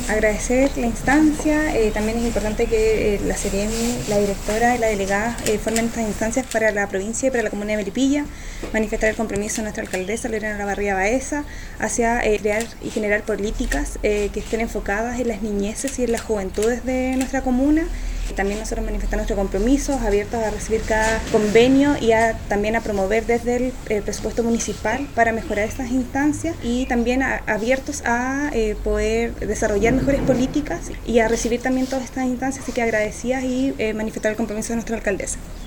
Agradecer la instancia, también es importante que la Seremi, la directora y la delegada formen estas instancias para la provincia y para la comuna de Melipilla, manifestar el compromiso de nuestra alcaldesa Lorena Olavarría Baeza hacia crear y generar políticas que estén enfocadas en las niñeces y en las juventudes de nuestra comuna. También nosotros manifestamos nuestro compromiso, abiertos a recibir cada convenio y también a promover desde el presupuesto municipal para mejorar estas instancias y también abiertos a poder desarrollar mejores políticas y a recibir también todas estas instancias, así que agradecidas y manifestar el compromiso de nuestra alcaldesa.